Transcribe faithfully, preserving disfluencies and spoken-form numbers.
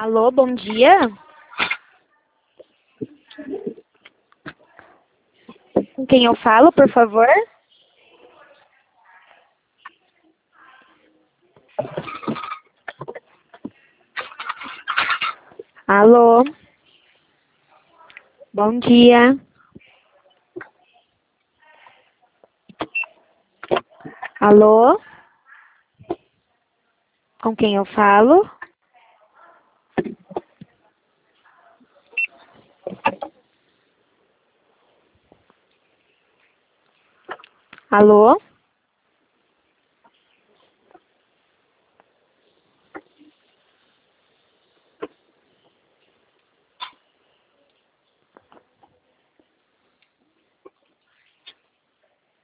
Alô, bom dia. Com quem eu falo, por favor? Alô. Bom dia. Alô? Com quem eu falo? Alô?